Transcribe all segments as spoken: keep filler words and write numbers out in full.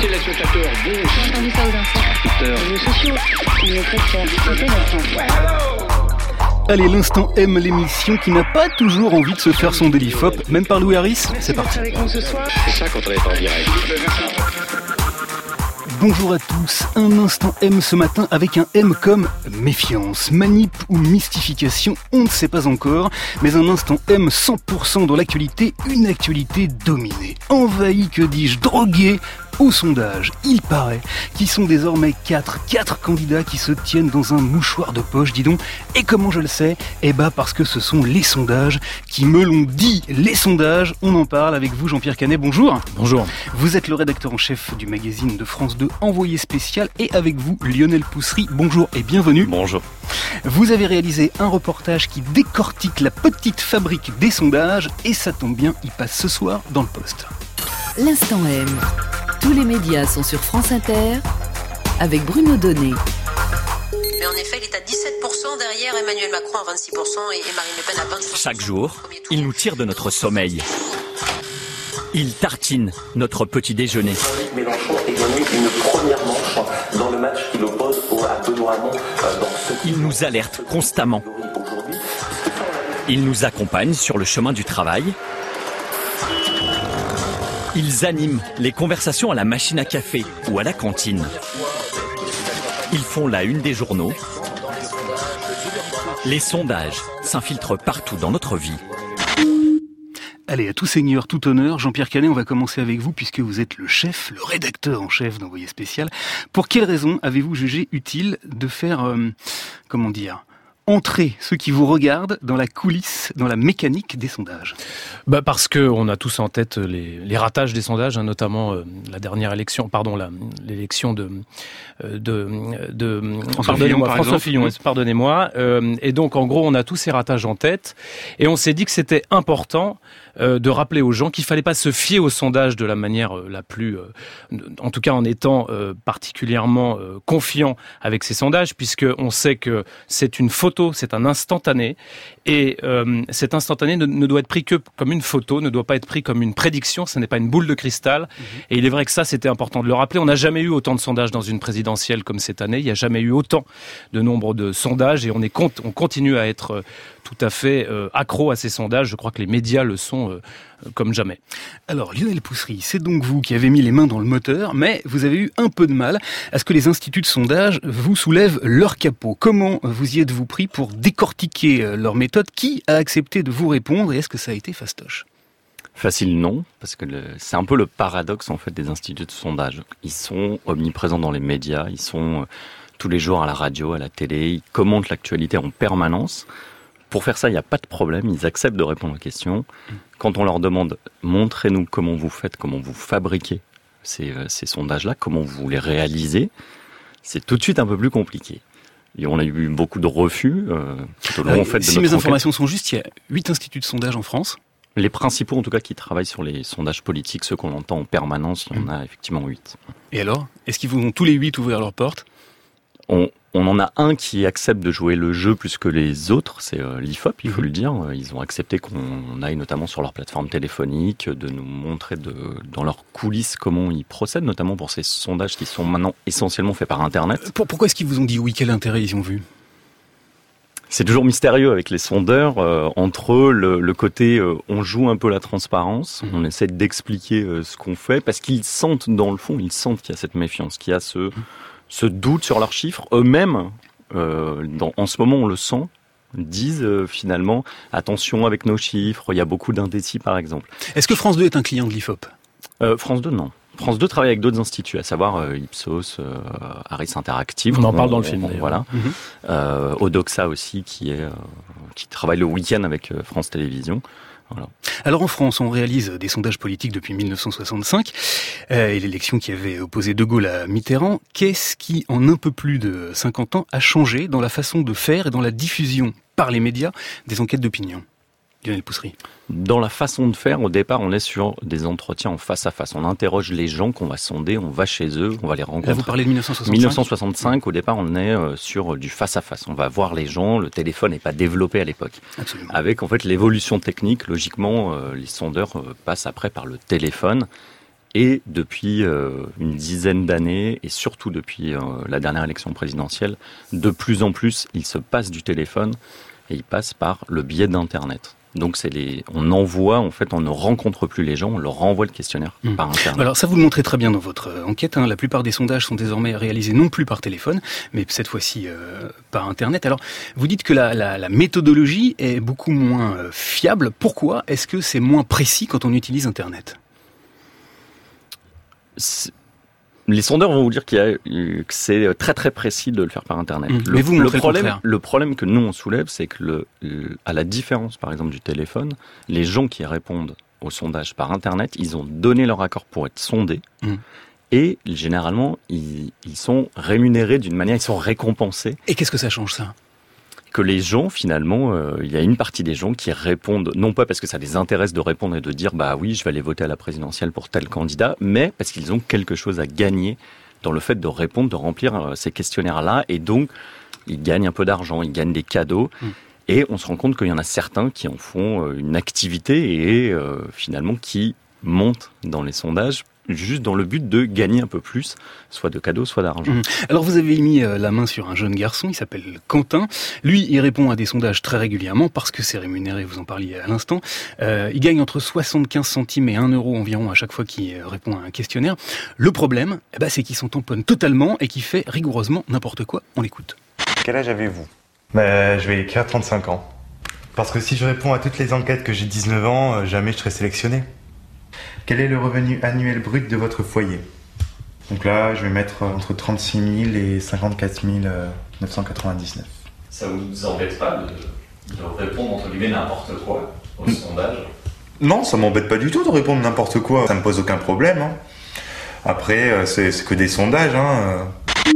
téléspectateurs, bonjour. J'ai entendu ça aux infos. Les réseaux sociaux, on est très fiers. C'était notre Allez, l'instant M, l'émission qui n'a pas toujours envie de se faire son Daily Fop, même par Louis Harris. C'est parti. avec nous ce soir. C'est ça quand on est en direct. Bonjour à tous, un instant M ce matin avec un M comme méfiance, manip ou mystification, on ne sait pas encore, mais un instant M cent pour cent dans l'actualité, une actualité dominée, envahie, que dis-je, droguée au sondage. Il paraît qu'ils sont désormais quatre, quatre candidats qui se tiennent dans un mouchoir de poche, dis donc. Et comment je le sais ? Eh bah parce que ce sont les sondages qui me l'ont dit. Les sondages, on en parle avec vous Jean-Pierre Canet, bonjour. Bonjour. Vous êtes le rédacteur en chef du magazine de France deux, Envoyé spécial, et avec vous Lionel Poussery, bonjour et bienvenue. Bonjour. Vous avez réalisé un reportage qui décortique la petite fabrique des sondages, et ça tombe bien, il passe ce soir dans le Poste. L'instant M. Tous les médias sont sur France Inter avec Bruno Donnet. Mais en effet, il est à dix-sept pour cent derrière Emmanuel Macron à vingt-six pour cent et Marine Le Pen à vingt-six pour cent. Chaque jour, il nous tire de notre sommeil. Il tartine notre petit déjeuner. Mélenchon est gagné une première manche dans le match qu'il oppose à Benoît Hamon. Dans ce... Il nous alerte constamment. Il nous accompagne sur le chemin du travail. Ils animent les conversations à la machine à café ou à la cantine. Ils font la une des journaux. Les sondages s'infiltrent partout dans notre vie. Allez, à tout seigneur, tout honneur, Jean-Pierre Canet, on va commencer avec vous puisque vous êtes le chef, le rédacteur en chef d'Envoyé spécial. Pour quelle raison avez-vous jugé utile de faire, euh, comment dire, entrer ceux qui vous regardent dans la coulisse, dans la mécanique des sondages? Bah parce que on a tous en tête les, les ratages des sondages, hein, notamment euh, la dernière élection, pardon, la, l'élection de de de, de François pardonnez-moi, Fillon, François Fillon, pardonnez-moi. Euh, et donc en gros, on a tous ces ratages en tête, et on s'est dit que c'était important euh, de rappeler aux gens qu'il fallait pas se fier aux sondages de la manière euh, la plus, euh, en tout cas en étant euh, particulièrement euh, confiant avec ces sondages, puisque on sait que c'est une photo, c'est un instantané, et euh, cet instantané ne, ne doit être pris que comme une photo, ne doit pas être pris comme une prédiction, ce n'est pas une boule de cristal. Mmh. Et il est vrai que ça, c'était important de le rappeler. On n'a jamais eu autant de sondages dans une présidentielle comme cette année. Il n'y a jamais eu autant de nombre de sondages, et on, est, on continue à être tout à fait euh, accro à ces sondages. Je crois que les médias le sont euh, comme jamais. Alors, Lionel Poussery, c'est donc vous qui avez mis les mains dans le moteur, mais vous avez eu un peu de mal à ce que les instituts de sondage vous soulèvent leur capot. Comment vous y êtes-vous pris pour décortiquer leur méthode? Qui a accepté de vous répondre, et est-ce que ça a été fastoche? Facile, non, parce que le, c'est un peu le paradoxe en fait des instituts de sondage. Ils sont omniprésents dans les médias, ils sont euh, tous les jours à la radio, à la télé, ils commentent l'actualité en permanence. Pour faire ça, il n'y a pas de problème, ils acceptent de répondre aux questions. Quand on leur demande « montrez-nous comment vous faites, comment vous fabriquez ces, euh, ces sondages-là, comment vous les réalisez », c'est tout de suite un peu plus compliqué. Et on a eu beaucoup de refus euh, tout au long, euh, en fait, de si notre mes enquête. informations sont justes, il y a huit instituts de sondage en France. Les principaux, en tout cas, qui travaillent sur les sondages politiques, ceux qu'on entend en permanence, il y en a effectivement huit. Et alors, est-ce qu'ils vont tous les huit ouvrir leurs portes ? on, on en a un qui accepte de jouer le jeu plus que les autres, c'est euh, l'I F O P, il faut mmh. le dire. Ils ont accepté qu'on aille notamment sur leur plateforme téléphonique, de nous montrer de, dans leurs coulisses comment ils procèdent, notamment pour ces sondages qui sont maintenant essentiellement faits par Internet. Pour, pourquoi est-ce qu'ils vous ont dit oui? Quel intérêt ils ont vu? C'est toujours mystérieux avec les sondeurs. Euh, entre eux, le, le côté euh, on joue un peu la transparence, mmh. on essaie d'expliquer euh, ce qu'on fait, parce qu'ils sentent dans le fond, ils sentent qu'il y a cette méfiance, qu'il y a ce, mmh. ce doute sur leurs chiffres. Eux-mêmes, euh, dans, en ce moment on le sent, disent euh, finalement attention avec nos chiffres, il y a beaucoup d'indécis par exemple. Est-ce que France deux est un client de l'I F O P? euh, France deux, non. France deux travaille avec d'autres instituts, à savoir euh, Ipsos, euh, Harris Interactive. On en parle dans le film. On, voilà. Mm-hmm. Euh, Odoxa aussi, qui est euh, qui travaille le week-end avec euh, France Télévisions. Voilà. Alors en France, on réalise des sondages politiques depuis mille neuf cent soixante-cinq euh, et l'élection qui avait opposé De Gaulle à Mitterrand. Qu'est-ce qui, en un peu plus de cinquante ans, a changé dans la façon de faire et dans la diffusion par les médias des enquêtes d'opinion? Lionel Poussery. Dans la façon de faire, au départ, on est sur des entretiens en face à face. On interroge les gens qu'on va sonder, on va chez eux, on va les rencontrer. Là, vous parlez de mille neuf cent soixante-cinq mille neuf cent soixante-cinq, au départ, on est sur du face à face. On va voir les gens, le téléphone n'est pas développé à l'époque. Absolument. Avec, en fait, l'évolution technique, logiquement, les sondeurs passent après par le téléphone. Et depuis euh, une dizaine d'années, et surtout depuis euh, la dernière élection présidentielle, de plus en plus, ils se passent du téléphone et ils passent par le biais d'Internet. Donc c'est les, on envoie, en fait, on ne rencontre plus les gens, on leur renvoie le questionnaire mmh. par Internet. Alors ça, vous le montrez très bien dans votre enquête. Hein. La plupart des sondages sont désormais réalisés non plus par téléphone, mais cette fois-ci euh, par Internet. Alors vous dites que la, la, la méthodologie est beaucoup moins euh, fiable. Pourquoi est-ce que c'est moins précis quand on utilise Internet ? C'est... Les sondeurs vont vous dire qu'il y a, que c'est très très précis de le faire par Internet. Mmh, le, mais vous le problème, le, le problème que nous on soulève, c'est que le, le, à la différence par exemple du téléphone, les gens qui répondent au sondage par Internet, ils ont donné leur accord pour être sondés. Mmh. Et généralement, ils, ils sont rémunérés d'une manière, ils sont récompensés. Et qu'est-ce que ça change ça ? Que les gens, finalement, euh, il y a une partie des gens qui répondent, non pas parce que ça les intéresse de répondre et de dire « bah oui, je vais aller voter à la présidentielle pour tel candidat », mais parce qu'ils ont quelque chose à gagner dans le fait de répondre, de remplir euh, ces questionnaires-là, et donc ils gagnent un peu d'argent, ils gagnent des cadeaux, mmh. et on se rend compte qu'il y en a certains qui en font euh, une activité et euh, finalement qui montent dans les sondages juste dans le but de gagner un peu plus, soit de cadeaux, soit d'argent. Mmh. Alors vous avez mis la main sur un jeune garçon, il s'appelle Quentin. Lui, il répond à des sondages très régulièrement parce que c'est rémunéré, vous en parliez à l'instant. Euh, il gagne entre soixante-quinze centimes et un euro environ à chaque fois qu'il répond à un questionnaire. Le problème, eh ben, c'est qu'il s'en tamponne totalement et qu'il fait rigoureusement n'importe quoi. On l'écoute. Quel âge avez-vous ? bah, Je vais écrire trente-cinq ans. Parce que si je réponds à toutes les enquêtes que j'ai dix-neuf ans, jamais je serai sélectionné. Quel est le revenu annuel brut de votre foyer ? Donc là, je vais mettre entre trente-six mille et cinquante-quatre mille neuf cent quatre-vingt-dix-neuf. Ça vous embête pas de, de répondre entre guillemets n'importe quoi au mmh. sondage ? Non, ça m'embête pas du tout de répondre n'importe quoi. Ça me pose aucun problème. Hein. Après, c'est, c'est que des sondages. Hein.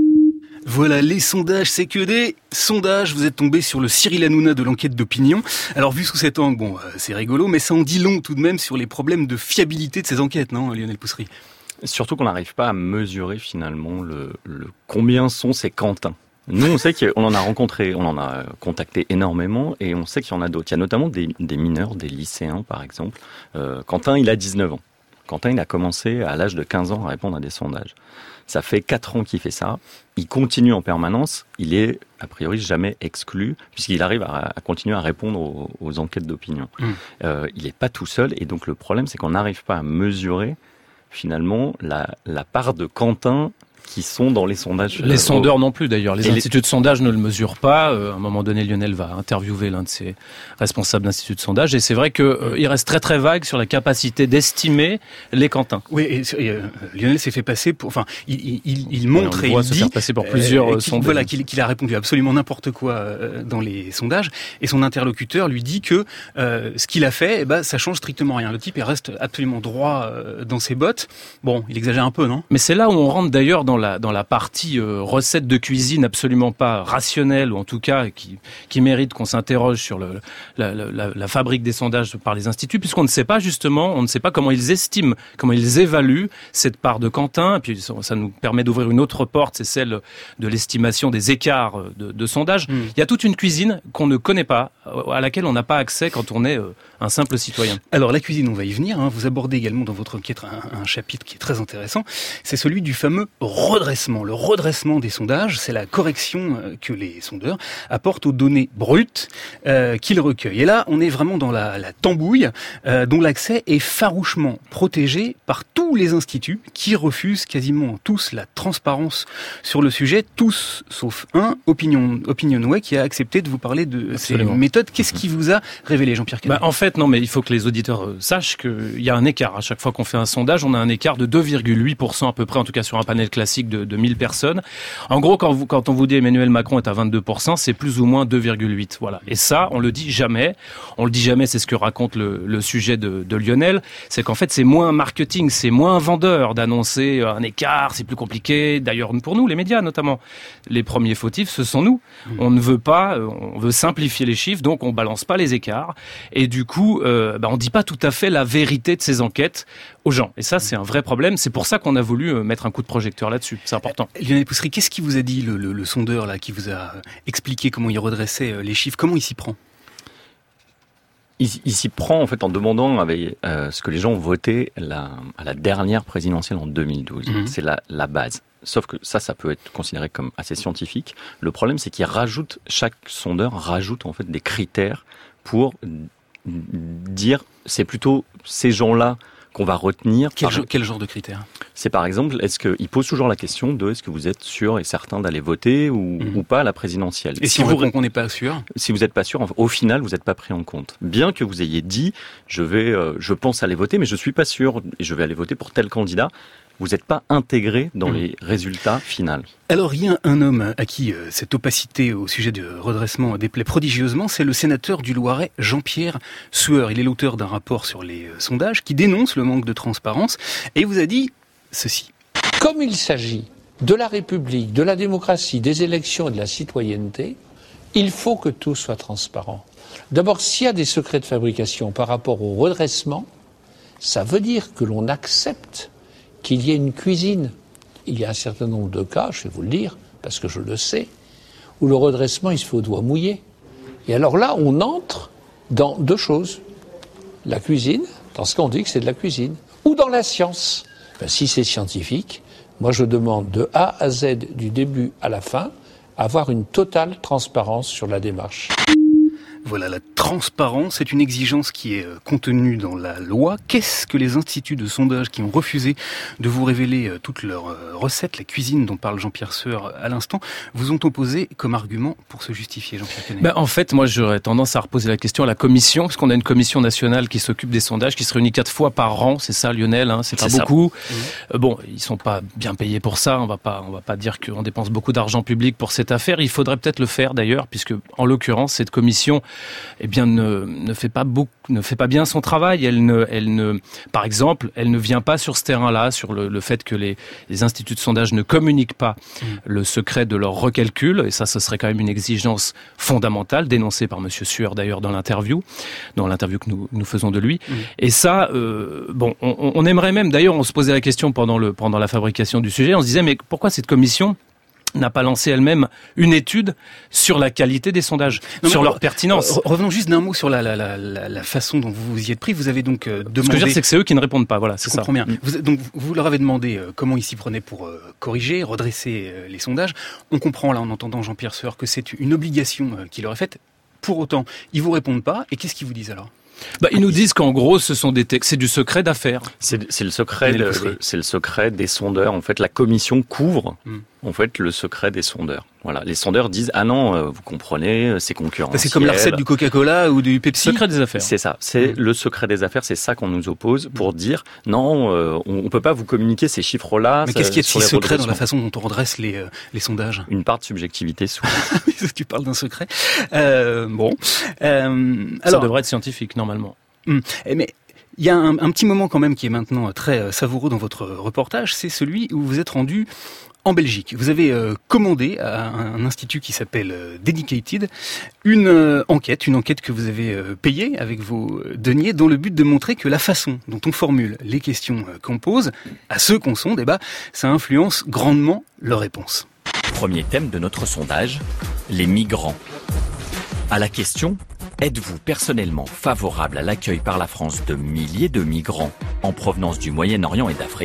Voilà, les sondages, c'est que des sondages. Vous êtes tombé sur le Cyril Hanouna de l'enquête d'opinion. Alors, vu sous cet angle, bon, c'est rigolo, mais ça en dit long tout de même sur les problèmes de fiabilité de ces enquêtes, non, Lionel Poussery ? Surtout qu'on n'arrive pas à mesurer finalement le, le combien sont ces Quentins. Nous, on sait qu'on en a rencontré, on en a contacté énormément, et on sait qu'il y en a d'autres. Il y a notamment des, des mineurs, des lycéens, par exemple. Euh, Quentin, il a dix-neuf ans. Quentin, il a commencé à l'âge de quinze ans à répondre à des sondages. Ça fait quatre ans qu'il fait ça. Il continue en permanence. Il est, a priori, jamais exclu, puisqu'il arrive à, à continuer à répondre aux, aux enquêtes d'opinion. Mmh. Euh, il n'est pas tout seul. Et donc, le problème, c'est qu'on n'arrive pas à mesurer, finalement, la, la part de Quentin qui sont dans les sondages. Les euh, sondeurs au... non plus, d'ailleurs. Les Et instituts les... de sondage ne le mesurent pas. Euh, à un moment donné, Lionel va interviewer l'un de ses responsables d'instituts de sondage. Et c'est vrai qu'il euh, reste très très vague sur la capacité d'estimer les Quentins. Oui, et, et euh, Lionel s'est fait passer pour... Enfin, il, il, il montre oui, et il se dit... faire passer pour plusieurs euh, sondages. Voilà, qu'il, qu'il a répondu absolument n'importe quoi euh, dans les sondages. Et son interlocuteur lui dit que euh, ce qu'il a fait, eh ben, ça change strictement rien. Le type, il reste absolument droit euh, dans ses bottes. Bon, il exagère un peu, non ? Mais c'est là où on rentre d'ailleurs dans la dans la partie euh, recette de cuisine absolument pas rationnelle, ou en tout cas qui qui mérite qu'on s'interroge sur le, la, la, la fabrique des sondages par les instituts, puisqu'on ne sait pas justement, on ne sait pas comment ils estiment, comment ils évaluent cette part de Quentin. Et puis ça nous permet d'ouvrir une autre porte, c'est celle de l'estimation des écarts de, de sondage. Mmh. Il y a toute une cuisine qu'on ne connaît pas, à laquelle on n'a pas accès quand on est euh, un simple citoyen. Alors la cuisine, on va y venir. Hein. Vous abordez également dans votre enquête un, un chapitre qui est très intéressant. C'est celui du fameux redressement. Le redressement des sondages, c'est la correction que les sondeurs apportent aux données brutes euh, qu'ils recueillent. Et là, on est vraiment dans la, la tambouille euh, dont l'accès est farouchement protégé par tous les instituts qui refusent quasiment tous la transparence sur le sujet, tous sauf un, Opinion, Opinionway, qui a accepté de vous parler de Absolument. Ces méthodes. Qu'est-ce qui vous a révélé, Jean-Pierre Canet ? Bah, en fait, non, mais il faut que les auditeurs sachent qu'il y a un écart. À chaque fois qu'on fait un sondage, on a un écart de deux virgule huit pour cent à peu près, en tout cas sur un panel classique de, de mille personnes. En gros, quand, vous, quand on vous dit Emmanuel Macron est à vingt-deux pour cent, c'est plus ou moins deux virgule huit. Voilà. Et ça, on le dit jamais. On le dit jamais, c'est ce que raconte le, le sujet de, de Lionel. C'est qu'en fait, c'est moins marketing, c'est moins vendeur d'annoncer un écart, c'est plus compliqué. D'ailleurs, pour nous, les médias notamment, les premiers fautifs, ce sont nous. Mmh. On ne veut pas, on veut simplifier les chiffres, donc on balance pas les écarts. Et du coup, euh, bah, on dit pas tout à fait la vérité de ces enquêtes aux gens. Et ça, c'est un vrai problème. C'est pour ça qu'on a voulu mettre un coup de projecteur là-dessus. C'est important. Lionel Poussery, qu'est-ce qui vous a dit, le, le, le sondeur là, qui vous a expliqué comment il redressait les chiffres ? Comment il s'y prend ? il, il s'y prend en fait en demandant avec, euh, ce que les gens ont voté la, à la dernière présidentielle en deux mille douze. Mmh. C'est la, la base. Sauf que ça, ça peut être considéré comme assez scientifique. Le problème, c'est qu'il rajoute, chaque sondeur rajoute en fait des critères pour dire c'est plutôt ces gens-là qu'on va retenir. Quel, par... jo- quel genre de critères ? C'est par exemple, est-ce qu'il pose toujours la question de est-ce que vous êtes sûr et certain d'aller voter ou, mmh. ou pas à la présidentielle. Et si, si on vous répond qu'on n'est pas sûr ? Si vous n'êtes pas sûr, au final, vous n'êtes pas pris en compte. Bien que vous ayez dit, je vais, euh, je pense aller voter, mais je suis pas sûr et je vais aller voter pour tel candidat. Vous n'êtes pas intégré dans mmh. les résultats finaux. Alors, il y a un homme à qui euh, cette opacité au sujet du redressement déplaît prodigieusement, c'est le sénateur du Loiret, Jean-Pierre Sueur. Il est l'auteur d'un rapport sur les euh, sondages qui dénonce le manque de transparence et il vous a dit ceci. Comme il s'agit de la République, de la démocratie, des élections et de la citoyenneté, il faut que tout soit transparent. D'abord, s'il y a des secrets de fabrication par rapport au redressement, ça veut dire que l'on accepte qu'il y ait une cuisine. Il y a un certain nombre de cas, je vais vous le dire, parce que je le sais, où le redressement, il se fait au doigt mouillé. Et alors là, on entre dans deux choses. La cuisine, dans ce qu'on dit que c'est de la cuisine, ou dans la science. Ben, si c'est scientifique, moi je demande de A à Z, du début à la fin, avoir une totale transparence sur la démarche. Voilà, la transparence est une exigence qui est contenue dans la loi. Qu'est-ce que les instituts de sondage qui ont refusé de vous révéler toutes leurs recettes, la cuisine dont parle Jean-Pierre Sueur à l'instant, vous ont opposé comme argument pour se justifier, Jean-Pierre Quenet ? Ben, en fait, moi j'aurais tendance à reposer la question à la commission, parce qu'on a une commission nationale qui s'occupe des sondages, qui se réunit quatre fois par an, c'est ça Lionel, hein, c'est pas c'est beaucoup. Mmh. Euh, bon, ils sont pas bien payés pour ça, on va pas, on va pas dire qu'on dépense beaucoup d'argent public pour cette affaire, il faudrait peut-être le faire d'ailleurs, puisque en l'occurrence, cette commission eh bien, ne, ne fait pas beaucoup, ne fait pas bien son travail. Elle ne, elle ne, par exemple, elle ne vient pas sur ce terrain-là, sur le, le fait que les, les instituts de sondage ne communiquent pas mmh. le secret de leur recalcul. Et ça, ce serait quand même une exigence fondamentale, dénoncée par Monsieur Sueur d'ailleurs dans l'interview, dans l'interview que nous, nous faisons de lui. Mmh. Et ça, euh, bon, on, on aimerait même, d'ailleurs, on se posait la question pendant le, pendant la fabrication du sujet, on se disait, mais pourquoi cette commission n'a pas lancé elle-même une étude sur la qualité des sondages, non, sur leur re- pertinence. Revenons juste d'un mot sur la, la, la, la façon dont vous vous y êtes pris. Vous avez donc euh, demandé... Ce que je veux dire, c'est que c'est eux qui ne répondent pas, voilà, c'est je ça. comprends bien. Vous, donc vous leur avez demandé euh, comment ils s'y prenaient pour euh, corriger, redresser euh, les sondages. On comprend là, en entendant Jean-Pierre Sueur, que c'est une obligation euh, qui leur est faite. Pour autant, ils vous répondent pas. Et qu'est-ce qu'ils vous disent alors ? Bah, ils nous disent qu'en gros, ce sont des textes, c'est du secret d'affaires. C'est, c'est le secret, de, c'est le secret des sondeurs. En fait, la commission couvre, mm. en fait, le secret des sondeurs. Voilà, les sondeurs disent ah non, euh, vous comprenez, c'est concurrentiel. C'est comme la recette du Coca-Cola ou du Pepsi. Secret des affaires. C'est ça, c'est mm. le secret des affaires. C'est ça qu'on nous oppose pour dire non, euh, on, on peut pas vous communiquer ces chiffres-là. Mais ça, qu'est-ce qui est si secret dans la façon dont on redresse les euh, les sondages ? Une part de subjectivité souvent. Tu parles d'un secret. Euh, bon, euh, ça alors, devrait être scientifique normalement. Hum, mais il y a un, un petit moment quand même qui est maintenant très savoureux dans votre reportage, c'est celui où vous êtes rendu en Belgique. Vous avez euh, commandé à un institut qui s'appelle euh, Dedicated une euh, enquête, une enquête que vous avez euh, payée avec vos deniers, dans le but de montrer que la façon dont on formule les questions euh, qu'on pose à ceux qu'on sonde, eh ben, ça influence grandement leurs réponses. Premier thème de notre sondage, les migrants. À la question « Êtes-vous personnellement favorable à l'accueil par la France de milliers de migrants en provenance du Moyen-Orient et d'Afrique ?»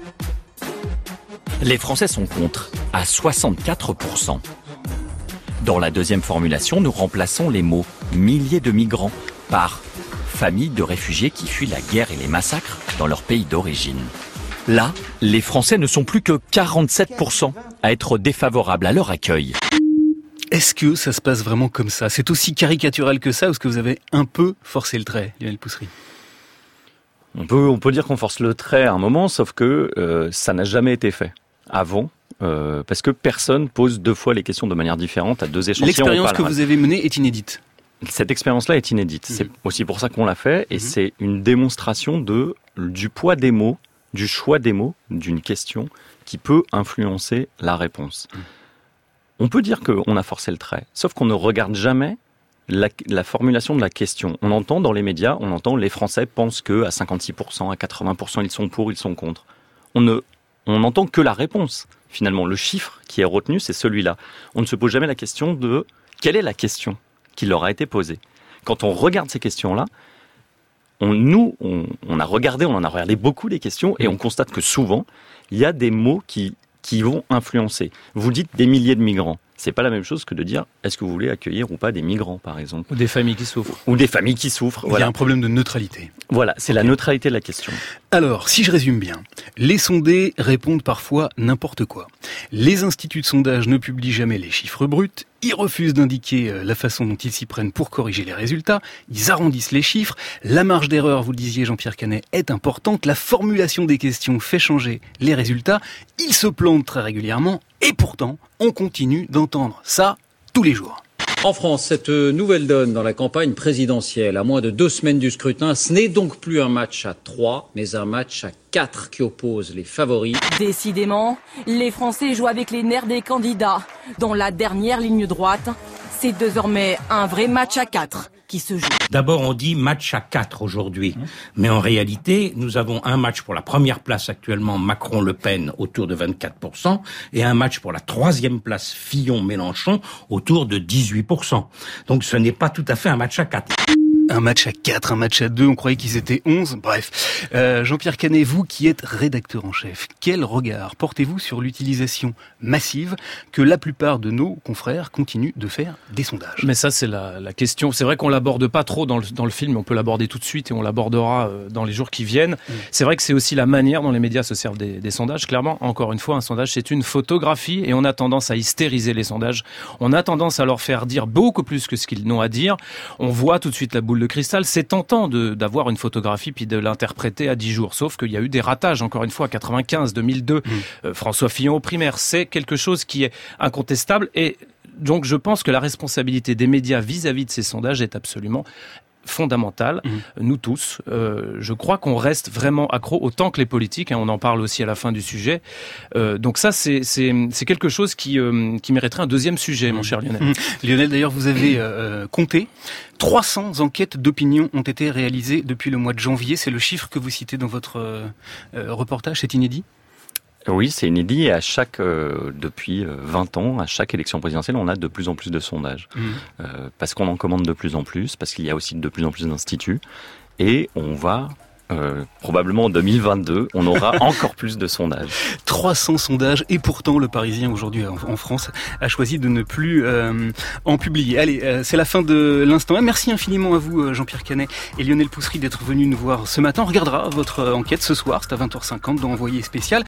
Les Français sont contre, à soixante-quatre pour cent. Dans la deuxième formulation, nous remplaçons les mots « milliers de migrants » par « familles de réfugiés qui fuient la guerre et les massacres dans leur pays d'origine ». Là, les Français ne sont plus que quarante-sept pour cent à être défavorables à leur accueil. Est-ce que ça se passe vraiment comme ça ? C'est aussi caricatural que ça, ou est-ce que vous avez un peu forcé le trait, Lionel Poussery ? On peut, on peut dire qu'on force le trait à un moment, sauf que euh, ça n'a jamais été fait avant, euh, parce que personne pose deux fois les questions de manière différente à deux échantillons. L'expérience que vous avez menée est inédite. Cette expérience-là est inédite. Mmh. C'est aussi pour ça qu'on l'a fait, et mmh. c'est une démonstration de, du poids des mots, du choix des mots, d'une question qui peut influencer la réponse. Mmh. On peut dire qu'on a forcé le trait, sauf qu'on ne regarde jamais la, la formulation de la question. On entend dans les médias, on entend les Français pensent que à cinquante-six pour cent, à quatre-vingts pour cent, ils sont pour, ils sont contre. On ne, on n'entend que la réponse. Finalement, le chiffre qui est retenu, c'est celui-là. On ne se pose jamais la question de quelle est la question qui leur a été posée. quand on regarde ces questions-là, on, nous, on, on a regardé, on en a regardé beaucoup les questions, et on constate que souvent, il y a des mots qui, qui vont influencer. Vous dites des milliers de migrants. C'est pas la même chose que de dire est-ce que vous voulez accueillir ou pas des migrants, par exemple. Ou des familles qui souffrent. Ou des familles qui souffrent. Il voilà. y a un problème de neutralité. Voilà, c'est okay. La neutralité de la question. Alors, si je résume bien, les sondés répondent parfois n'importe quoi. Les instituts de sondage ne publient jamais les chiffres bruts, ils refusent d'indiquer la façon dont ils s'y prennent pour corriger les résultats, ils arrondissent les chiffres, la marge d'erreur, vous le disiez Jean-Pierre Canet, est importante, la formulation des questions fait changer les résultats, ils se plantent très régulièrement, et pourtant, on continue d'entendre ça tous les jours. En France, cette nouvelle donne dans la campagne présidentielle, à moins de deux semaines du scrutin, ce n'est donc plus un match à trois, mais un match à quatre qui oppose les favoris. Décidément, les Français jouent avec les nerfs des candidats. Dans la dernière ligne droite, c'est désormais un vrai match à quatre qui se joue. D'abord, on dit match à quatre aujourd'hui. Mais en réalité, nous avons un match pour la première place actuellement, Macron-Le Pen, autour de vingt-quatre pour cent, et un match pour la troisième place, Fillon-Mélenchon, autour de dix-huit pour cent. Donc ce n'est pas tout à fait un match à quatre. Un match à quatre, un match à deux, on croyait qu'ils étaient onze, bref. Euh, Jean-Pierre Canet, vous qui êtes rédacteur en chef, quel regard portez-vous sur l'utilisation massive que la plupart de nos confrères continuent de faire des sondages? Mais ça, c'est la, la question. C'est vrai qu'on l'aborde pas trop dans le, dans le film, on peut l'aborder tout de suite et on l'abordera dans les jours qui viennent. Mmh. C'est vrai que c'est aussi la manière dont les médias se servent des, des sondages. Clairement, encore une fois, un sondage, c'est une photographie et on a tendance à hystériser les sondages. On a tendance à leur faire dire beaucoup plus que ce qu'ils n'ont à dire. On voit tout de suite la boule de cristal. C'est tentant de, d'avoir une photographie puis de l'interpréter à dix jours. Sauf qu'il y a eu des ratages, encore une fois, quatre-vingt-quinze, deux mille deux, mmh. euh, François Fillon au primaire. C'est quelque chose qui est incontestable et donc je pense que la responsabilité des médias vis-à-vis de ces sondages est absolument fondamentale. Mmh. Nous tous, euh, je crois qu'on reste vraiment accro autant que les politiques, hein, on en parle aussi à la fin du sujet. Euh, donc ça, c'est, c'est, c'est quelque chose qui, euh, qui mériterait un deuxième sujet, mmh. mon cher Lionel. Mmh. Lionel, d'ailleurs, vous avez euh, compté trois cents enquêtes d'opinion ont été réalisées depuis le mois de janvier. C'est le chiffre que vous citez dans votre euh, euh, reportage, c'est inédit? Oui, c'est inédit et à chaque, euh, depuis vingt ans, à chaque élection présidentielle, on a de plus en plus de sondages. Mmh. Euh, parce qu'on en commande de plus en plus, parce qu'il y a aussi de plus en plus d'instituts. Et on va, euh, probablement en deux mille vingt-deux, on aura encore plus de sondages. trois cents sondages et pourtant le Parisien aujourd'hui en France a choisi de ne plus euh, en publier. Allez, euh, c'est la fin de l'instant. Merci infiniment à vous Jean-Pierre Canet et Lionel Poussery d'être venus nous voir ce matin. On regardera votre enquête ce soir, c'est à vingt heures cinquante dans Envoyé spécial.